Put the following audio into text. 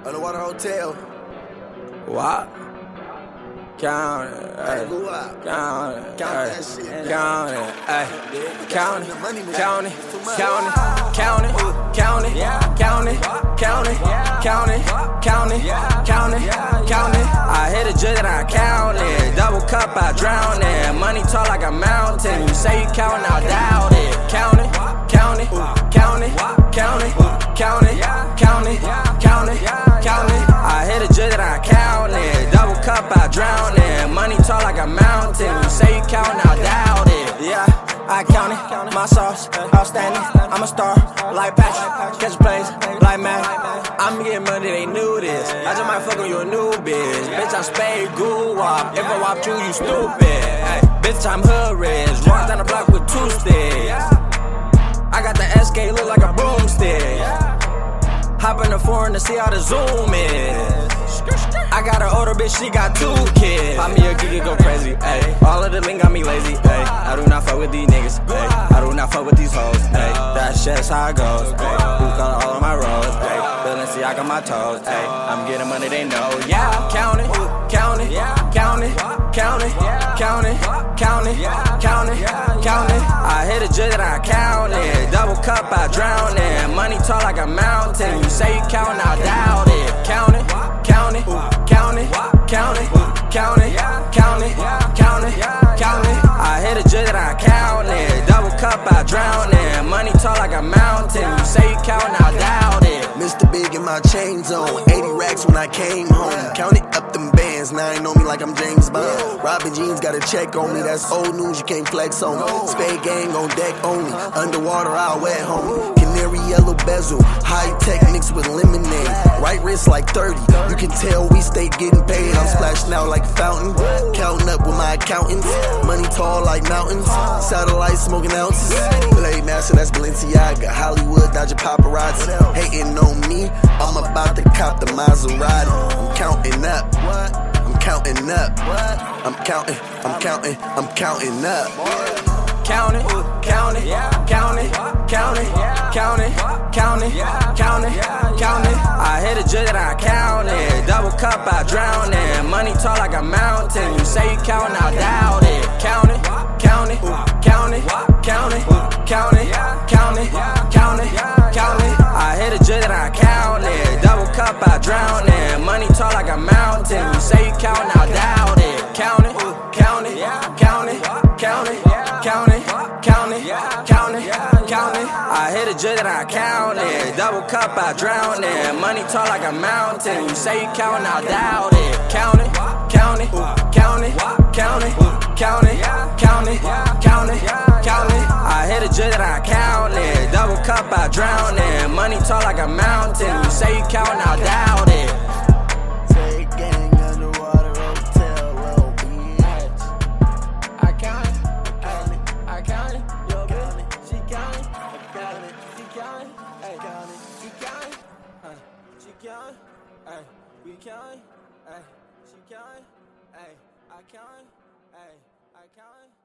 Underwater Hotel. What? Count it, Hey, count it, Count that shit. count it, ay. Count it, The money, man. count it, It's too much. count it, count it, count it, count it, count it, count it, count it, count it, count it. I hit a jig and I count it. Double cup, I drown it. Money tall like a mountain. You say you count, I doubt it. Count it, count it, count it, count it, count it, count it, count it, count it. I hit a jig and I count it. Double cup, I drown it. Money tall like a mountain. You say you count, I doubt it. Yeah, I count it. My sauce, outstanding. I'm a star, like Patrick. Catch plays, like Matt. I'm getting money, they knew this. I just might fuck on your new bitch. Bitch, I'm spade goo wop. If I wop you, you stupid. Ay, bitch, I'm hood rich. Walk down the block with 2 sticks. I got the SK, look like a broomstick. Hop in the foreign to see how the zoom is. I got an older bitch, she got 2 kids. Pop me a geek and go crazy, ayy. All of the link got me lazy, ayy. I do not fuck with these niggas, ayy. I do not fuck with these hoes, ayy. That's just how it goes, ayy. Who color all of my roads, ayy. Balenciaga on my toes, ayy. I'm getting money, they know, yeah. Count it, count it, count it, count it, count it, count it, count it, count it. I hit a jig and I count it. Double cup, I drown it. Money tall like a mountain. You say you count, I doubt it. Count it, count it, count it, count it, count it, count it, count it, count it. I hit a jig and I count it. Double cup, I drown it. Money tall like a mountain. You say you count, I doubt it. Mr. Big in my chain zone. 80 racks when I came home. Counted up them bands. Now ain't know me like I'm James Bond. Robin Jeans got a check on me. That's old news, you can't flex on me. Spade gang on deck only. Underwater, I'll wet homie. Canary yellow bezel. High tech mixed with lemonade. Right wrist like 30. You can tell we stay getting paid. I'm splashing out like a fountain. Counting up with my accountants. Money tall like mountains. Satellite smoking ounces. Blade master, that's Balenciaga. Hollywood, dodging paparazzi. Hating on me, I'm about to cop the Maserati. I'm counting up. I'm counting up. I'm counting, I'm counting, I'm counting up. Count it, count it, count it, count it, count it, count it, count it, count it. I hit a jig and I count it. Double cup, I drown it. Money tall like a mountain. You say you count, I doubt it. Count it, count it, count it, count it, count it, count it, count it, count it. I hit a jig and I count it. Double cup, I drown it. Money tall like a mountain. You say you count, I doubt it. Count it, count it, count it, count it, count it, count it, count it, count it. I hit a jig and I count it. Double cup, I drown it. Money tall like a mountain. You say you count, I doubt it. Count it, count it, count it, count it, count it, count it, count it, count it. I hit a jig and I count it. Double cup, I drown it. Money tall like a mountain. You say you count, I doubt it. Spade gang, Underwater Hotel, little bitch. I count it, I count it, yo bitch, she count it, she count it, ay, she count it, she count it, ay, we count it, ay, she count it, ay, I count it, ay, I count it.